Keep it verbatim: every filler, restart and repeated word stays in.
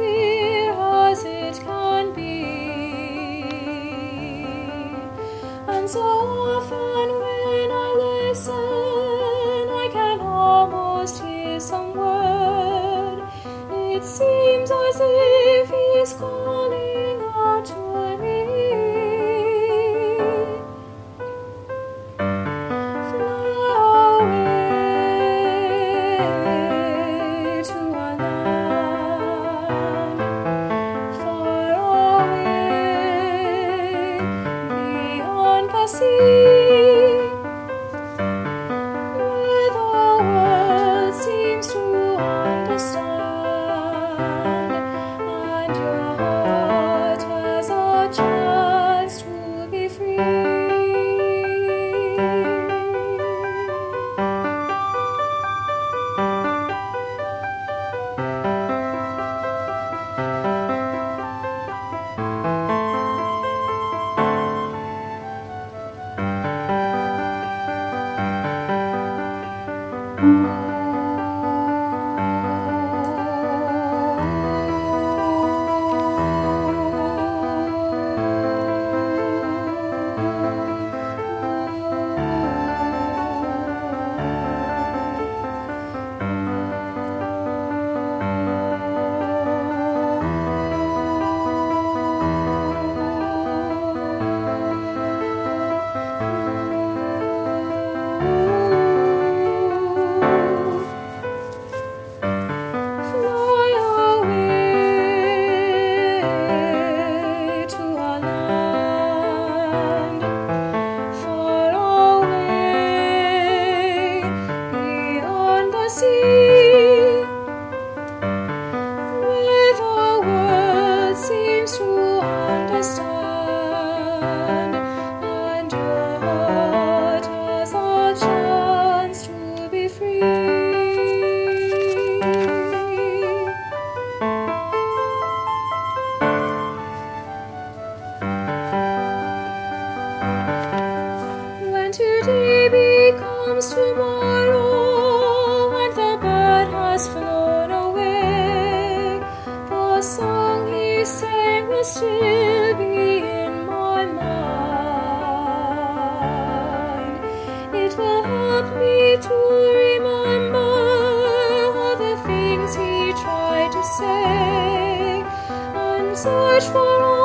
clear as it can be. And so often when I listen, I can almost hear some word. It seems as if He's calling out to me. Fly away to a land far away beyond the sea, where the world seems to understand, and your heart has a chance to be free. Fly away to a land far away beyond the sea, where the world seems to understand, and your heart has a chance to be free. When today becomes tomorrow and the bird has flown away, the song he sang will still be in my mind. It will help me to remember all the things he tried to say, and search for